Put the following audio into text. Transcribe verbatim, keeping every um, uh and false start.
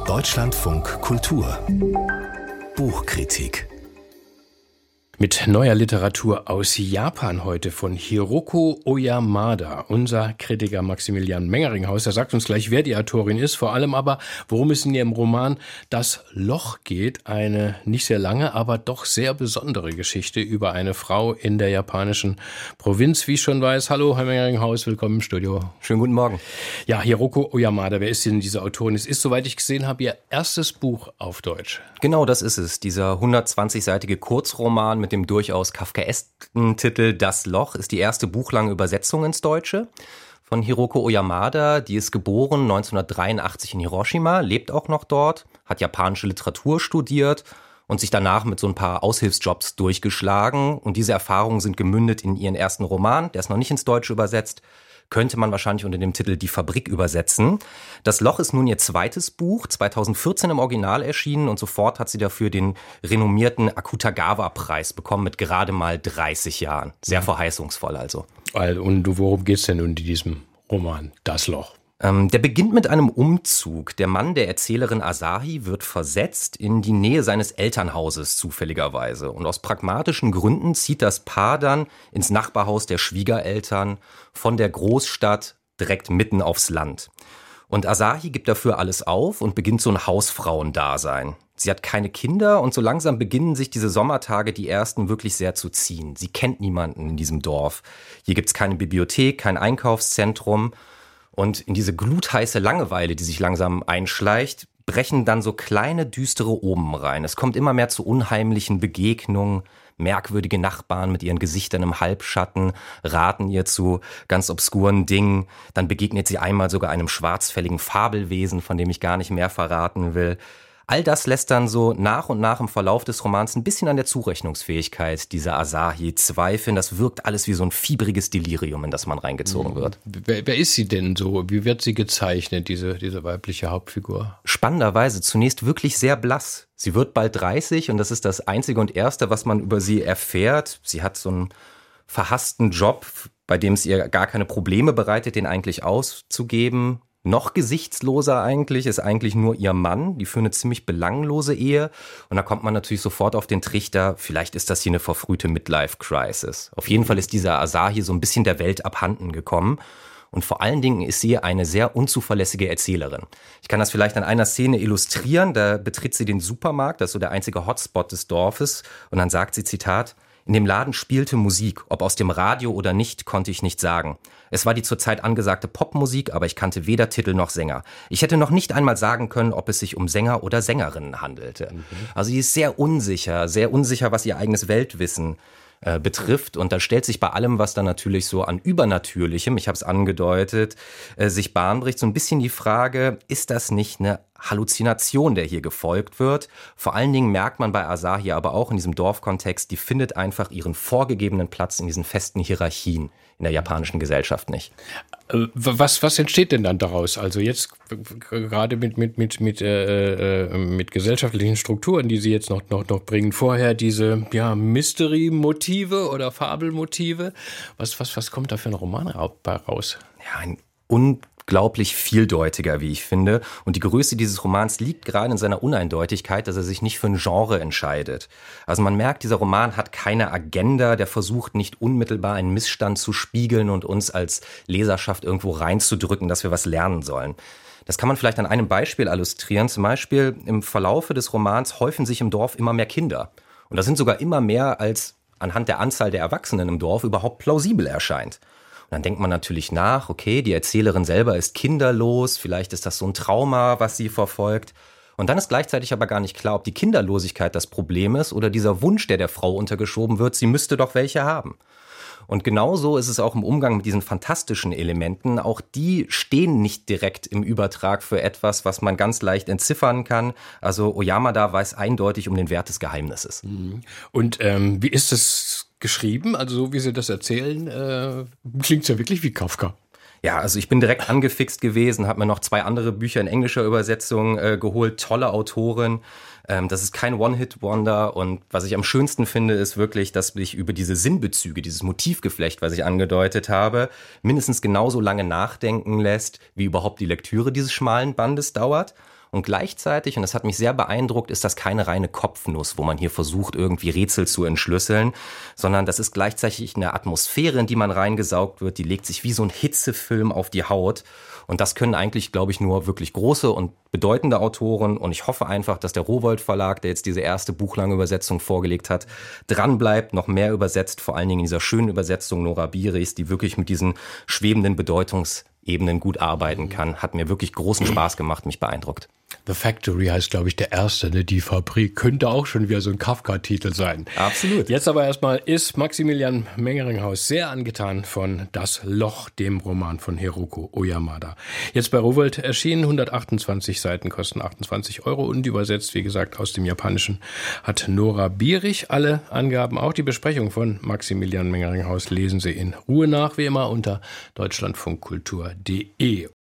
Deutschlandfunk Kultur Buchkritik mit neuer Literatur aus Japan heute von Hiroko Oyamada. Unser Kritiker Maximilian Mengeringhaus, der sagt uns gleich, wer die Autorin ist, vor allem aber, worum es in ihrem Roman Das Loch geht. Eine nicht sehr lange, aber doch sehr besondere Geschichte über eine Frau in der japanischen Provinz, wie ich schon weiß. Hallo, Herr Mengeringhaus, willkommen im Studio. Schönen guten Morgen. Ja, Hiroko Oyamada, wer ist denn diese Autorin? Es ist, soweit ich gesehen habe, ihr erstes Buch auf Deutsch. Genau, das ist es. Dieser hundertzwanzigseitige Kurzroman mit dem durchaus kafkaesken Titel Das Loch ist die erste buchlange Übersetzung ins Deutsche von Hiroko Oyamada. Die ist geboren neunzehnhundertdreiundachtzig in Hiroshima, lebt auch noch dort, hat japanische Literatur studiert und sich danach mit so ein paar Aushilfsjobs durchgeschlagen. Und diese Erfahrungen sind gemündet in ihren ersten Roman, der ist noch nicht ins Deutsche übersetzt. Könnte man wahrscheinlich unter dem Titel Die Fabrik übersetzen. Das Loch ist nun ihr zweites Buch, zweitausendvierzehn im Original erschienen und sofort hat sie dafür den renommierten Akutagawa-Preis bekommen mit gerade mal dreißig Jahren. Sehr verheißungsvoll also. Und worum geht's denn nun in diesem Roman, Das Loch? Ähm, der beginnt mit einem Umzug. Der Mann der Erzählerin Asahi wird versetzt in die Nähe seines Elternhauses zufälligerweise. Und aus pragmatischen Gründen zieht das Paar dann ins Nachbarhaus der Schwiegereltern von der Großstadt direkt mitten aufs Land. Und Asahi gibt dafür alles auf und beginnt so ein Hausfrauendasein. Sie hat keine Kinder und so langsam beginnen sich diese Sommertage, die ersten, wirklich sehr zu ziehen. Sie kennt niemanden in diesem Dorf. Hier gibt's keine Bibliothek, kein Einkaufszentrum. Und in diese glutheiße Langeweile, die sich langsam einschleicht, brechen dann so kleine, düstere Omen rein. Es kommt immer mehr zu unheimlichen Begegnungen. Merkwürdige Nachbarn mit ihren Gesichtern im Halbschatten raten ihr zu ganz obskuren Dingen. Dann begegnet sie einmal sogar einem schwarzfälligen Fabelwesen, von dem ich gar nicht mehr verraten will. All das lässt dann so nach und nach im Verlauf des Romans ein bisschen an der Zurechnungsfähigkeit dieser Asahi zweifeln. Das wirkt alles wie so ein fiebriges Delirium, in das man reingezogen wird. Wer, wer ist sie denn so? Wie wird sie gezeichnet, diese, diese weibliche Hauptfigur? Spannenderweise zunächst wirklich sehr blass. Sie wird bald dreißig und das ist das Einzige und Erste, was man über sie erfährt. Sie hat so einen verhassten Job, bei dem es ihr gar keine Probleme bereitet, den eigentlich auszugeben. Noch gesichtsloser eigentlich ist eigentlich nur ihr Mann. Die führen eine ziemlich belanglose Ehe. Und da kommt man natürlich sofort auf den Trichter, vielleicht ist das hier eine verfrühte Midlife-Crisis. Auf jeden Fall ist dieser Asahi so ein bisschen der Welt abhanden gekommen. Und vor allen Dingen ist sie eine sehr unzuverlässige Erzählerin. Ich kann das vielleicht an einer Szene illustrieren. Da betritt sie den Supermarkt, das ist so der einzige Hotspot des Dorfes. Und dann sagt sie, Zitat, in dem Laden spielte Musik, ob aus dem Radio oder nicht, konnte ich nicht sagen. Es war die zurzeit angesagte Popmusik, aber ich kannte weder Titel noch Sänger. Ich hätte noch nicht einmal sagen können, ob es sich um Sänger oder Sängerinnen handelte. Mhm. Also sie ist sehr unsicher, sehr unsicher, was ihr eigenes Weltwissen äh, betrifft. Und da stellt sich bei allem, was dann natürlich so an Übernatürlichem, ich habe es angedeutet, äh, sich Bahn bricht, so ein bisschen die Frage, ist das nicht eine Halluzination, der hier gefolgt wird. Vor allen Dingen merkt man bei Asahi aber auch in diesem Dorfkontext, die findet einfach ihren vorgegebenen Platz in diesen festen Hierarchien in der japanischen Gesellschaft nicht. Was, was entsteht denn dann daraus? Also jetzt gerade mit, mit, mit, mit, äh, mit gesellschaftlichen Strukturen, die Sie jetzt noch, noch, noch bringen. Vorher diese ja, Mystery-Motive oder Fabelmotive. Was, was, was kommt da für ein Roman raus? Ja, ein unglaublich vieldeutiger, wie ich finde. Und die Größe dieses Romans liegt gerade in seiner Uneindeutigkeit, dass er sich nicht für ein Genre entscheidet. Also man merkt, dieser Roman hat keine Agenda, der versucht nicht unmittelbar einen Missstand zu spiegeln und uns als Leserschaft irgendwo reinzudrücken, dass wir was lernen sollen. Das kann man vielleicht an einem Beispiel illustrieren. Zum Beispiel im Verlaufe des Romans häufen sich im Dorf immer mehr Kinder. Und das sind sogar immer mehr, als anhand der Anzahl der Erwachsenen im Dorf überhaupt plausibel erscheint. Und dann denkt man natürlich nach, okay, die Erzählerin selber ist kinderlos, vielleicht ist das so ein Trauma, was sie verfolgt. Und dann ist gleichzeitig aber gar nicht klar, ob die Kinderlosigkeit das Problem ist oder dieser Wunsch, der der Frau untergeschoben wird, sie müsste doch welche haben. Und genauso ist es auch im Umgang mit diesen fantastischen Elementen. Auch die stehen nicht direkt im Übertrag für etwas, was man ganz leicht entziffern kann. Also Oyamada weiß eindeutig um den Wert des Geheimnisses. Und ähm, wie ist es geschrieben? Also so wie Sie das erzählen, äh, klingt es ja wirklich wie Kafka. Ja, also ich bin direkt angefixt gewesen, habe mir noch zwei andere Bücher in englischer Übersetzung äh, geholt, tolle Autorin. Ähm, das ist kein One-Hit-Wonder und was ich am schönsten finde, ist wirklich, dass mich über diese Sinnbezüge, dieses Motivgeflecht, was ich angedeutet habe, mindestens genauso lange nachdenken lässt, wie überhaupt die Lektüre dieses schmalen Bandes dauert. Und gleichzeitig, und das hat mich sehr beeindruckt, ist das keine reine Kopfnuss, wo man hier versucht, irgendwie Rätsel zu entschlüsseln, sondern das ist gleichzeitig eine Atmosphäre, in die man reingesaugt wird, die legt sich wie so ein Hitzefilm auf die Haut. Und das können eigentlich, glaube ich, nur wirklich große und bedeutende Autoren. Und ich hoffe einfach, dass der Rowohlt Verlag, der jetzt diese erste buchlange Übersetzung vorgelegt hat, dranbleibt, noch mehr übersetzt, vor allen Dingen in dieser schönen Übersetzung Nora Birichs, die wirklich mit diesen schwebenden Bedeutungsebenen gut arbeiten kann. Hat mir wirklich großen Spaß gemacht, mich beeindruckt. The Factory heißt, glaube ich, der erste, ne? Die Fabrik. Könnte auch schon wieder so ein Kafka-Titel sein. Absolut. Jetzt aber erstmal ist Maximilian Mengeringhaus sehr angetan von Das Loch, dem Roman von Hiroko Oyamada. Jetzt bei Rowohlt erschienen, hundertachtundzwanzig Seiten, kosten achtundzwanzig Euro und übersetzt, wie gesagt, aus dem Japanischen hat Nora Birich. Alle Angaben, auch die Besprechung von Maximilian Mengeringhaus lesen Sie in Ruhe nach, wie immer unter deutschlandfunkkultur punkt de.